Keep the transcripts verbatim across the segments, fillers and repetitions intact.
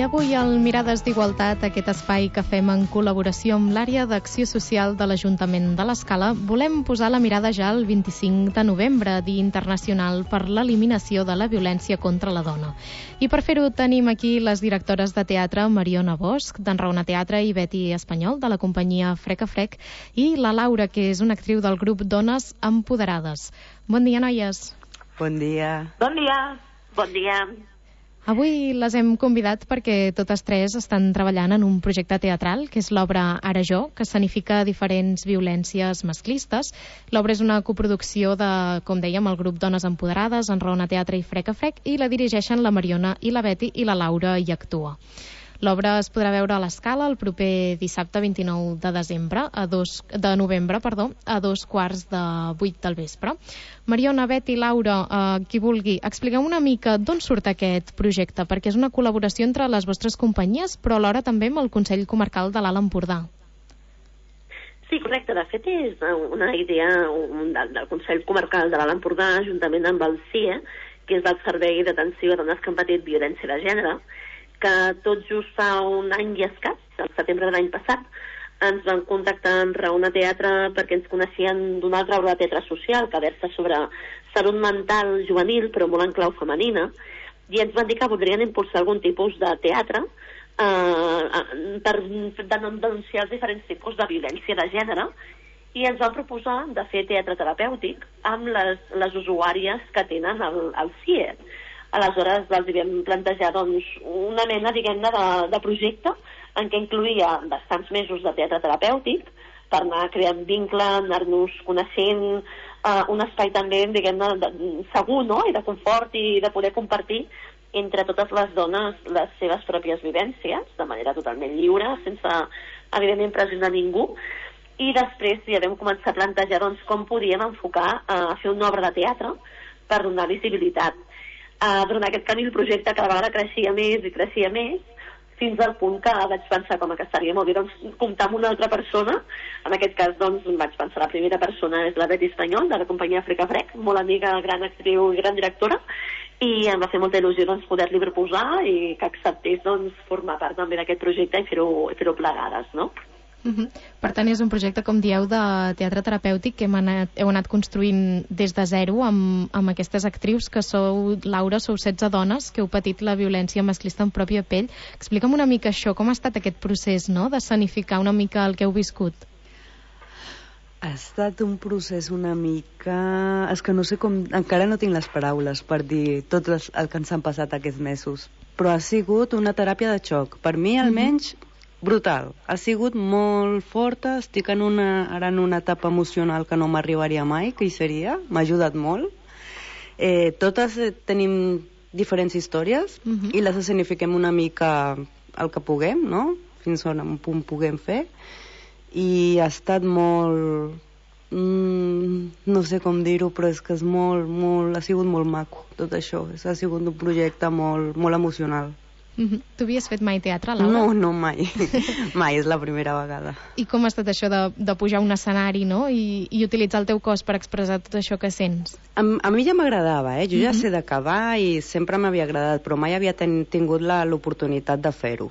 avui al Mirades d'Igualtat, aquest espai que fem en col·laboració amb l'àrea d'acció social de l'Ajuntament de l'Escala, volem posar la mirada ja al vint-i-cinc de novembre, Dia Internacional per l'Eliminació de la Violència contra la Dona. I per fer-ho tenim aquí les directores de teatre Mariona Bosch, d'Enraona Teatre, i Betty Espanyol, de la companyia Frec a Frec, i la Laura, que és una actriu del grup Dones Empoderades. Bon dia, noies. Bon dia. Bon dia. Bon dia. Avui les hem convidat perquè totes tres estan treballant en un projecte teatral, que és l'obra Ara jo, que escenifica diferents violències masclistes. L'obra és una coproducció de, com dèiem, el grup Dones Empoderades, Enraona Teatre i Frec a Frec, i la dirigeixen la Mariona i la Betty, i la Laura hi actua. L'obra es podrà veure a l'Escala el proper dissabte vint-i-nou de desembre, a dos, de novembre, perdó, a dos quarts de vuit del vespre. Mariona, Betty, Laura, eh, qui vulgui, expliqueu una mica d'on surt aquest projecte, perquè és una col·laboració entre les vostres companyies, però alhora també amb el Consell Comarcal de l'Alt Empordà. Sí, correcte. De fet, és una idea del, del Consell Comarcal de l'Alt Empordà, juntament amb el C I E, que és el Servei d'Atenció a Dones que han patit violència de gènere, que tot just fa un any i escàs, el setembre de l'any passat, ens van contactar en Enraona Teatre perquè ens coneixien d'una altra obra de teatre social que versa sobre salut mental juvenil, però molt en clau femenina, i ens van dir que voldrien impulsar algun tipus de teatre eh, per denunciar els diferents tipus de violència de gènere, i ens van proposar de fer teatre terapèutic amb les, les usuàries que tenen el, el C I E. Aleshores els vam plantejar doncs, una mena, diguem-ne, de, de projecte en què incluïa bastants mesos de teatre terapèutic per anar creant vincle, anar-nos coneixent, eh, un espai també, diguem-ne, segur, no?, i de confort i de poder compartir entre totes les dones les seves pròpies vivències, de manera totalment lliure, sense, evidentment, pressionar ningú. I després ja vam començar a plantejar doncs, com podíem enfocar a eh, fer una obra de teatre per donar visibilitat. Uh, durant aquest camí el projecte cada vegada creixia més i creixia més, fins al punt que vaig pensar com que estaria molt bé doncs, comptar amb una altra persona. En aquest cas doncs, vaig pensar la primera persona és la Betty Espanyol, de la companyia Frec a Frec, molt amiga, gran actriu i gran directora, i em va fer molta il·lusió doncs, poder-li proposar i que acceptés doncs, formar part també d'aquest projecte i fer-ho fer-ho plegades, no? Uh-huh. Per tant, és un projecte, com dieu, de teatre terapèutic que hem anat, heu anat construint des de zero amb, amb aquestes actrius que sou, Laura, sou setze dones que heu patit la violència masclista en pròpia pell. Explica'm una mica això, com ha estat aquest procés, no?, d'escenificar una mica el que heu viscut. Ha estat un procés una mica... És que no sé com... Encara no tinc les paraules per dir tot el que ens han passat aquests mesos, però ha sigut una teràpia de xoc. Per mi, almenys, uh-huh. brutal. Ha sigut molt forta, estic en una, ara en una etapa emocional que no m'arribaria mai, que hi seria, m'ha ajudat molt. Eh, totes eh, tenim diferents històries uh-huh. i les escenifiquem una mica el que puguem, no? Fins on un punt puguem fer. I ha estat molt... Mm, no sé com dir-ho, però és que és molt, molt... ha sigut molt maco, tot això. Ha sigut un projecte molt, molt emocional. Uh-huh. Tu havies fet mai teatre, Laura? No, no, mai. Mai, és la primera vegada. I com ha estat això de, de pujar a un escenari, no?, I, i utilitzar el teu cos per expressar tot això que sents? A, a mi ja m'agradava, eh? Jo uh-huh. ja sé d'acabar i sempre m'havia agradat, però mai havia ten, tingut l'oportunitat de fer-ho.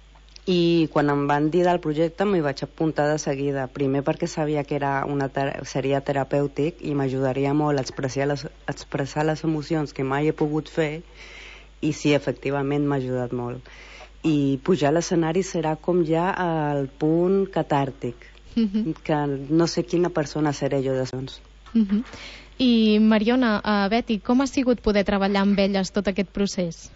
I quan em van dir del projecte m'hi vaig apuntar de seguida, primer perquè sabia que era una ter seria terapèutic i m'ajudaria molt a expressar les, expressar les emocions que mai he pogut fer. I sí, efectivament m'ha ajudat molt. I pujar a l'escenari serà com ja al punt catàrtic, uh-huh. que no sé quina persona seré jo després. Uh-huh. I Mariona, uh, Betty, com ha sigut poder treballar amb elles tot aquest procés?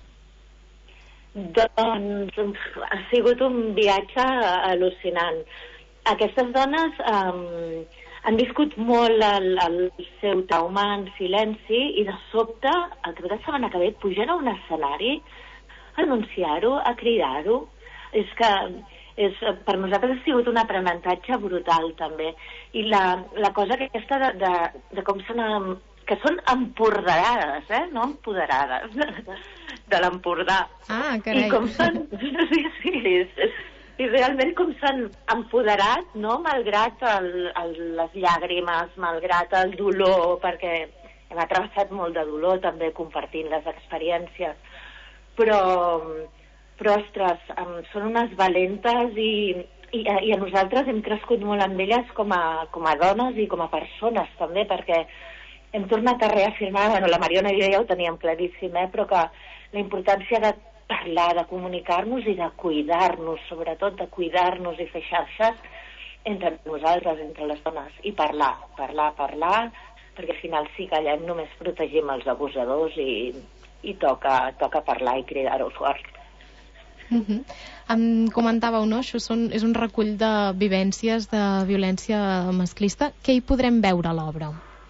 Doncs ha sigut un viatge al·lucinant. Aquestes dones um, han viscut molt el, el seu trauma en silenci i de sobte, el cap de setmana que ve, pugen a un escenari a anunciar-ho, a cridar-ho. És que és, per nosaltres ha sigut un aprenentatge brutal també. I la, la cosa aquesta de, de, de com són, que són empoderades, eh? No empoderades, de l'Empordà. Ah, carai. I com són... Sí, sí, és, és, i realment com s'han empoderat, no?, malgrat el, el, les llàgrimes, malgrat el dolor, perquè hem atravessat molt de dolor també compartint les experiències, però, però, ostres, um, són unes valentes i, i, i a nosaltres hem crescut molt amb elles com a, com a dones i com a persones, també, perquè hem tornat a reafirmar, bueno, la Mariona i jo ja ho teníem claríssim, eh, però que la importància de parlar, de comunicar-nos i de cuidar-nos, sobretot de cuidar-nos i fer xarxes entre nosaltres, entre les dones, i parlar, parlar, parlar, perquè al final si callem només protegim els abusadors i, i toca, toca parlar i cridar-ho fort. Uh-huh. Em comentàveu, no? Això són, és un recull de vivències de violència masclista. Què hi podrem veure a l'obra?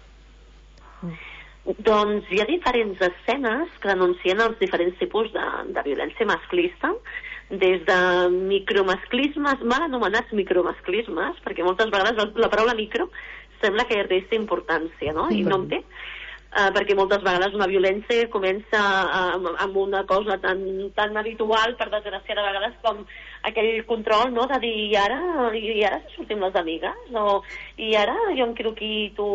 Doncs hi ha diferents escenes que denuncien els diferents tipus de, de violència masclista, des de micromasclismes, mal anomenats micromasclismes, perquè moltes vegades la, la paraula micro sembla que resta importància, no? I no en té. Uh, perquè moltes vegades una violència comença uh, amb una cosa tan, tan habitual, per desgràcia, de vegades com aquell control, no?, de dir, i ara, i ara sortim les amigues, o i ara jo em quedo aquí i tu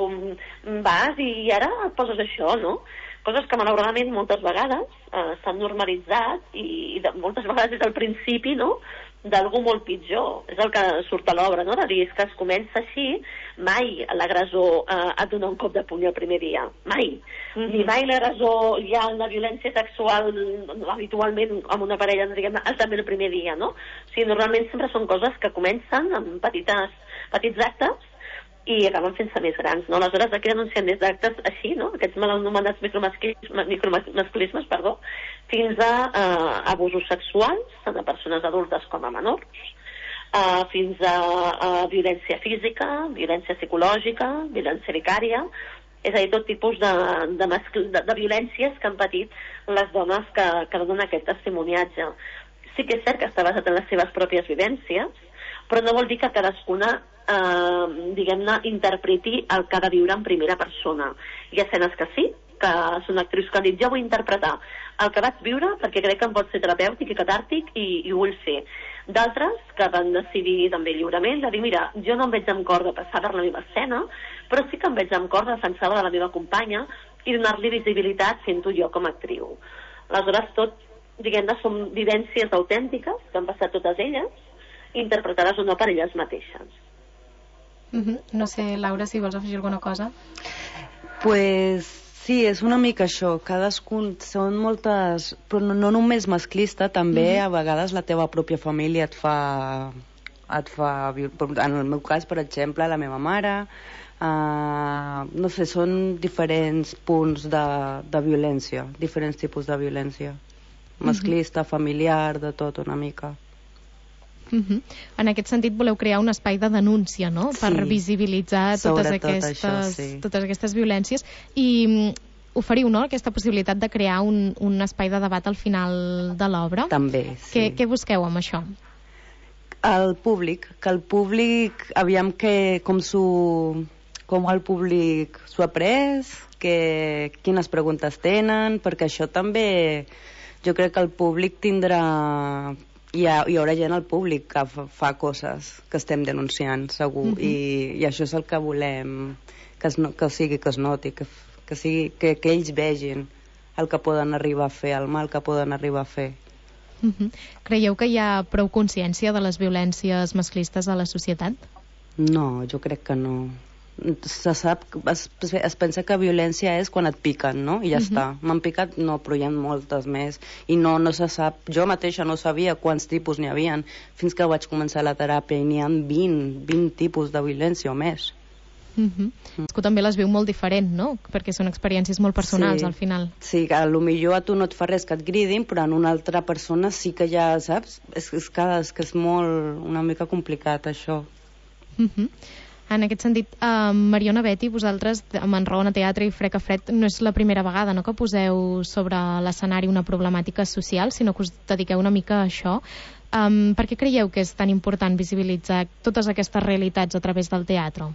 vas, i ara et poses això, no? Coses que malauradament moltes vegades uh, s'han normalitzat i, i de, moltes vegades és el principi, no?, d'algú molt pitjor. És el que surt a l'obra, no?, de dir, és que es comença així, mai l'agressor eh, et dona un cop de puny el primer dia, mai. Mm-hmm. Ni mai l'agressor hi ha una violència sexual habitualment amb una parella, diguem, també el primer dia, no? O sigui, normalment sempre són coses que comencen amb petites, petits actes i acaben fent-se més grans, no? Aleshores, aquí denuncien des d'actes així, no?, aquests mal anomenats micromasclismes, micromasclismes, perdó, fins a eh, abusos sexuals, tant a persones adultes com a menors, eh, fins a, a violència física, violència psicològica, violència vicària, és a dir, tot tipus de, de, mascl... de, de violències que han patit les dones que, que donen aquest testimoniatge. Sí que és cert que està basat en les seves pròpies vivències, però no vol dir que cadascuna eh, diguem-ne, interpreti el que ha de viure en primera persona. Hi ha escenes que sí, que són actrius que han dit, jo vull interpretar el que vaig viure perquè crec que em pot ser terapèutic i catàrtic i, i ho vull fer. D'altres que van decidir també lliurement de dir, mira, jo no em veig amb cor de passar per la meva escena, però sí que em veig amb cor de defensar-la de la meva companya i donar-li visibilitat fent-ho jo com a actriu. Aleshores, tot, diguem-ne, són vivències autèntiques que han passat totes elles, interpretades o no per elles mateixes. Uh-huh. No sé, Laura, si vols afegir alguna cosa. Pues sí, és una mica això. Cadascun són moltes... Però no, no només masclista, també uh-huh. a vegades la teva pròpia família et fa... et fa... En el meu cas, per exemple, la meva mare... Uh, no sé, són diferents punts de, de violència, diferents tipus de violència. Masclista, uh-huh. familiar, de tot una mica. Uh-huh. En aquest sentit voleu crear un espai de denúncia, no? Sí, per visibilitzar totes aquestes, això, sí. totes aquestes violències i um, oferiu, no?, aquesta possibilitat de crear un, un espai de debat al final de l'obra. També, sí. Què, què busqueu amb això? El públic, que el públic aviam que com s'ho com el públic s'ho ha pres, que, quines preguntes tenen, perquè això també jo crec que el públic tindrà... Hi, ha, hi haurà gent al públic que fa, fa coses que estem denunciant, segur, uh-huh. I, i això és el que volem, que, es, que sigui, que es noti, que, que, sigui, que, que ells vegin el que poden arribar a fer, el mal que poden arribar a fer. Uh-huh. Creieu que hi ha prou consciència de les violències masclistes a la societat? No, jo crec que no. Se sap, es, es pensa que violència és quan et piquen, no? I ja uh-huh. està. M'han picat, no, però hi ha moltes més. I no, no se sap. Jo mateixa no sabia quants tipus n'hi havien fins que vaig començar la teràpia i n'hi ha vint, vint tipus de violència o més. Uh-huh. Mm. Que també les viu molt diferent, no? Perquè són experiències molt personals, sí, al final. Sí, que a lo millor a tu no et fa res que et gridin, però en una altra persona sí que ja, saps? És, és, que, és que és molt, una mica complicat, això. Uh-huh. En aquest sentit, uh, Mariona, Betty, vosaltres amb Enraona Teatre i Frec a Fred no és la primera vegada, no?, que poseu sobre l'escenari una problemàtica social, sinó que us dediqueu una mica a això. Um, per què creieu que és tan important visibilitzar totes aquestes realitats a través del teatre?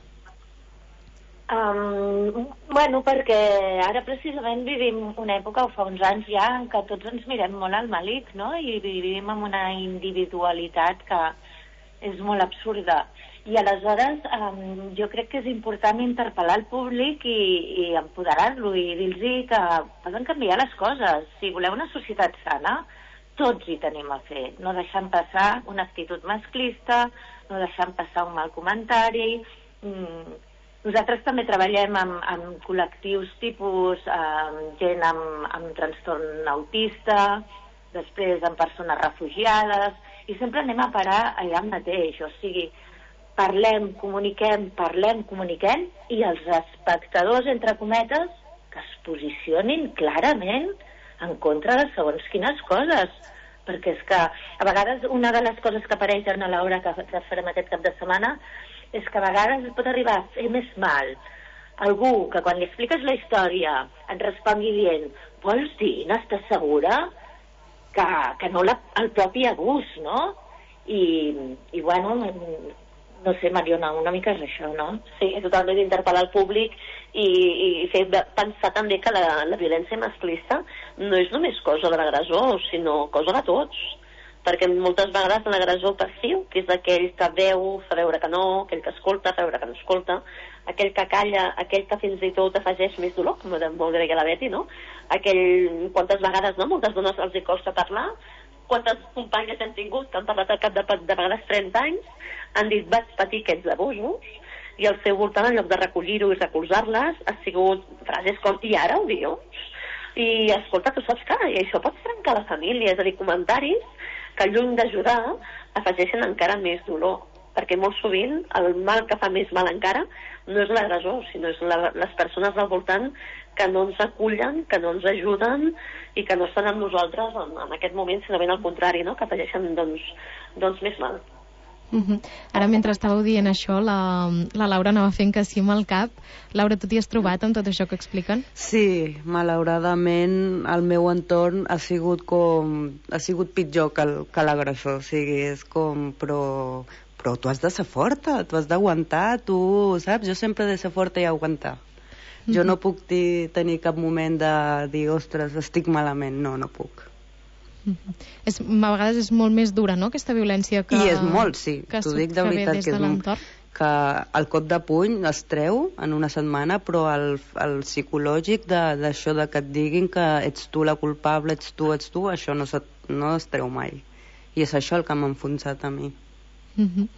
Um, bueno, perquè ara precisament vivim una època, o fa uns anys ja, en què tots ens mirem molt al malic, no?, i vivim amb una individualitat que és molt absurda. I aleshores um, jo crec que és important interpel·lar el públic i, i empoderar-lo i dir-los que poden canviar les coses. Si voleu una societat sana, tots hi tenim a fer, no deixant passar una actitud masclista, no deixant passar un mal comentari. Mm, nosaltres també treballem amb, amb col·lectius tipus eh, gent amb, amb trastorn autista, després amb persones refugiades, i sempre anem a parar allà mateix, o sigui, parlem, comuniquem, parlem, comuniquem, i els espectadors, entre cometes, que es posicionin clarament en contra de segons quines coses, perquè és que a vegades una de les coses que apareixen a l'hora que farem aquest cap de setmana és que a vegades es pot arribar a fer més mal algú que quan li expliques la història et respongui dient, vols dir, n'estàs segura? Que, que no la, el propi abús, no? I, i bueno, no sé, Mariona, una mica és això, no? Sí, totalment d'interpel·lar el públic i, i fer pensar també que la, la violència masclista no és només cosa de l'agressor, sinó cosa de tots. Perquè moltes vegades l'agressor passiu, que és aquell que veu, fa veure que no, aquell que escolta, fa veure que no escolta, aquell que calla, aquell que fins i tot afegeix més dolor, com molt bé deia la Betty, no? Aquell, quantes vegades, no? Moltes dones els hi costa parlar, quantes companyes hem tingut que han parlat al cap de, de vegades trenta anys, han dit vaig patir aquests abusos, i al seu voltant, en lloc de recollir-ho i recolzar-les, ha sigut frases com, i ara ho dius? I escolta, tu saps que i això pot trencar la família, és a dir, comentaris que lluny d'ajudar afegeixen encara més dolor, perquè molt sovint el mal que fa més mal encara no és l'agressor, sinó és la, les persones al voltant que no ens acullen, que no ens ajuden i que no estan amb nosaltres en, en aquest moment, sinó ben al contrari, no? Que afegeixen doncs, doncs més mal. Uh-huh. Ara, mentre estàveu dient això, la, la Laura anava fent que sí amb el cap. Laura, tu t'hi has trobat amb tot això que expliquen? Sí, malauradament el meu entorn ha sigut com ha sigut pitjor que, el, que l'agressor, o sigui, és com però, però tu has de ser forta, tu has d'aguantar, tu saps, jo sempre he de ser forta i aguantar. Uh-huh. Jo no puc dir, tenir cap moment de dir, ostres, estic malament, no, no puc. Uh-huh. És, a vegades és molt més dura, no?, aquesta violència que... I és molt, sí, t'ho dic de veritat, que, que és molt, que el cop de puny es treu en una setmana, però el, el psicològic d'això de, de que et diguin que ets tu la culpable, ets tu, ets tu, això no, se, no es treu mai. I és això el que m'ha enfonsat a mi. Uh-huh.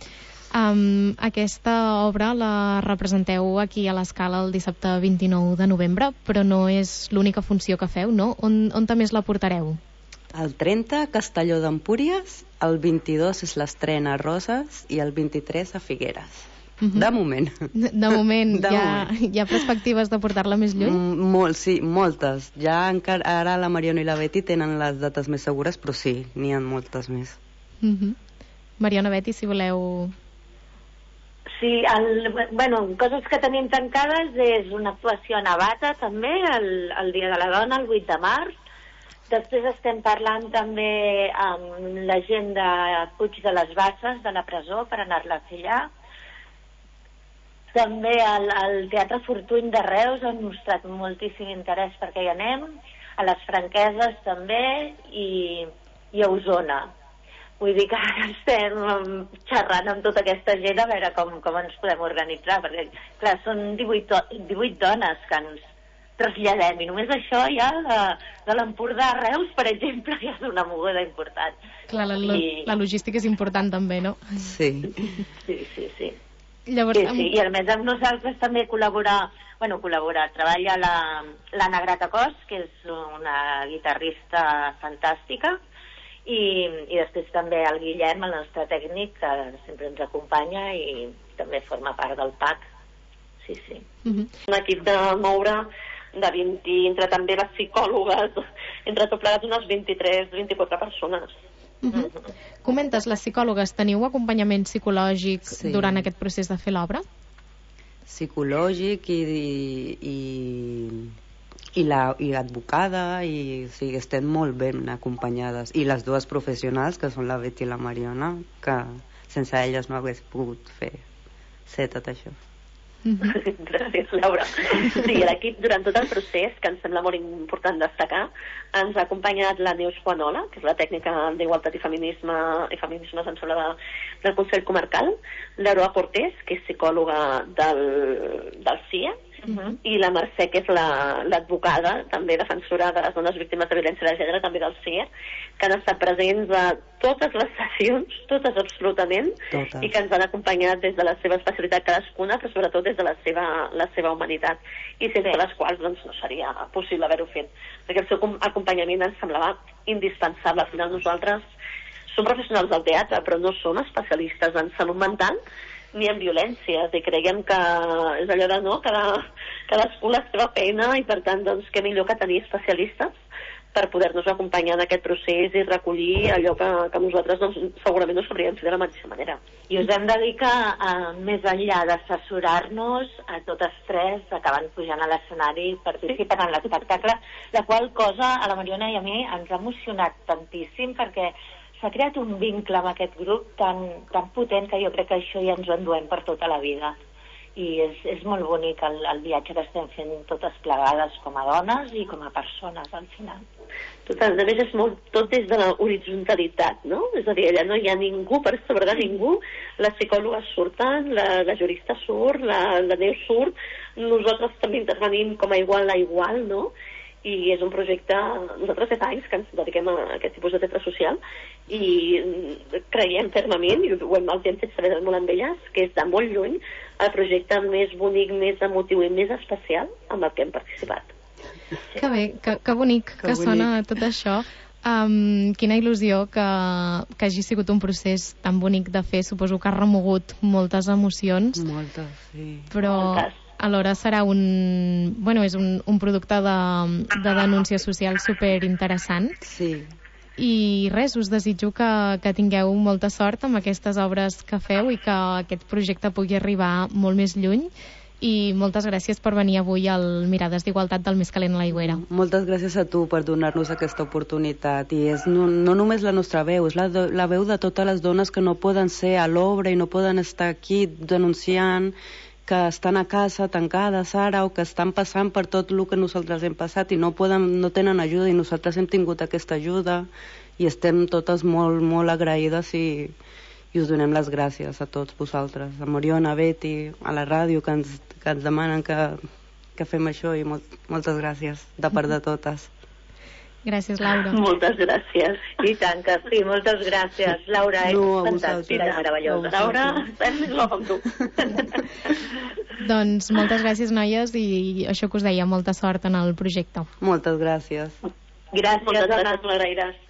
Um, aquesta obra la representeu aquí a l'Escala el dissabte vint-i-nou de novembre, però no és l'única funció que feu, no? On, on també la portareu? El trenta, Castelló d'Empúries, el vint-i-dos és l'estrena a Roses i el vint-i-tres a Figueres. Uh-huh. De moment. De, de moment. De hi, ha, moment. Hi ha perspectives de portar-la més lluny? M molt, sí, moltes. Ja encara, ara la Mariona i la Betty tenen les dates més segures, però sí, n'hi ha moltes més. Uh-huh. Mariona, Betty, si voleu... Sí, el, bueno, coses que tenim tancades és una actuació a Navata, també, el, el Dia de la Dona, el vuit de març. Després estem parlant també amb la gent de Puig de les Basses, de la presó, per anar-la a fer allà. També al, al Teatre Fortuny de Reus han mostrat moltíssim interès perquè hi anem, a les Franqueses també, i, i a Osona. Vull dir que ara estem xerrant amb tota aquesta gent a veure com, com ens podem organitzar, perquè, clar, són divuit, divuit dones que ens traslladem, i només això ja de, de l'Empordà a Reus, per exemple, ja és una moguda important. Clar, la, la, I... la logística és important també, no? Sí. Sí, sí, sí. Llavors, sí, sí. I a més amb nosaltres també col·laborar, bueno, col·laborar, treballa la, l'Anna Gratacós, que és una guitarrista fantàstica, i, i després també el Guillem, el nostre tècnic, que sempre ens acompanya i també forma part del P A C. Sí, sí. Uh-huh. Un equip de moure de vint, entre també les psicòlogues, entre tot plegat unes vint-i-tres, vint-i-quatre persones. Uh-huh. Uh-huh. Comentes, les psicòlogues, teniu acompanyament psicològic sí. durant aquest procés de fer l'obra? Psicològic i, i, i, la, i advocada, i o sigui, estem molt ben acompanyades. I les dues professionals, que són la Betty i la Mariona, que sense elles no hagués pogut fer ser tot això. Mm-hmm. Gràcies, Laura. Sí, l'equip durant tot el procés, que em sembla molt important destacar, ens ha acompanyat la Neus Juanola, que és la tècnica d'Igualtat i Feminisme i Feminismes, em sembla, de, del Consell Comarcal, l'Aroa Cortés, que és psicòloga del, del C I E, Uh-huh. I la Mercè, que és l'advocada, la, també defensora de les dones víctimes de violència de gènere, també del C I E, que han estat presents a totes les sessions, totes absolutament, totes. I que ens han acompanyat des de la seva especialitat cadascuna, però sobretot des de la seva, la seva humanitat, i sense les quals doncs, no seria possible haver-ho fet. Perquè el seu acompanyament ens semblava indispensable. Al final nosaltres som professionals del teatre, però no som especialistes en salut mental ni en violències, i creiem que és allò de no, cada, cadascú la seva feina, i per tant, doncs, què millor que tenir especialistes per poder-nos acompanyar en aquest procés i recollir allò que, que nosaltres doncs, segurament no sabríem fer de la mateixa manera. I us hem de dir que, eh, més enllà d'assessorar-nos, a totes tres acaben pujant a l'escenari, participant en l'espectacle, la qual cosa a la Mariona i a mi ens ha emocionat tantíssim, perquè s'ha creat un vincle amb aquest grup tan, tan potent que jo crec que això ja ens ho enduem per tota la vida. I és, és molt bonic el, el viatge que estem fent totes plegades com a dones i com a persones al final. Total, a més és molt tot des de la horitzonalitat, no? És a dir, allà no hi ha ningú per sobre de ningú, les psicòlogues surten, la, la jurista surt, la, la Neus surt, nosaltres també intervenim com a igual a igual, no? I és un projecte, nosaltres fa anys que ens dediquem a aquest tipus de teatre social i creiem fermament, i ho hem, el hem fet saber molt amb elles, que és de molt lluny el projecte més bonic, més emotiu i més especial amb el que hem participat. Que bé, que, que bonic que, que bonic. Sona tot això. Um, quina il·lusió que, que hagi sigut un procés tan bonic de fer. Suposo que ha remogut moltes emocions. Moltes, sí. Però moltes. Alhora serà un, bueno, és un, un producte de, de denúncia social superinteressant. Sí. I res, us desitjo que, que tingueu molta sort amb aquestes obres que feu i que aquest projecte pugui arribar molt més lluny. I moltes gràcies per venir avui al Mirades d'Igualtat del Més Calent a l'Aigüera. Moltes gràcies a tu per donar-nos aquesta oportunitat. I és no, no només la nostra veu, és la, la veu de totes les dones que no poden ser a l'obra i no poden estar aquí denunciant, que estan a casa tancades ara o que estan passant per tot el que nosaltres hem passat i no, poden, no tenen ajuda, i nosaltres hem tingut aquesta ajuda i estem totes molt, molt agraïdes i, i us donem les gràcies a tots vosaltres, a Mariona, a Betty, a la ràdio, que ens, que ens demanen que, que fem això, i molt, moltes gràcies de part de totes. Gràcies, Laura. Moltes gràcies. I tant que sí, moltes gràcies. Laura, ets no, fantàstica, meravellosa. Laura, és més bo com tu. Doncs moltes gràcies, noies, i això que us deia, molta sort en el projecte. Moltes gràcies. Gràcies, moltes gràcies, Laura.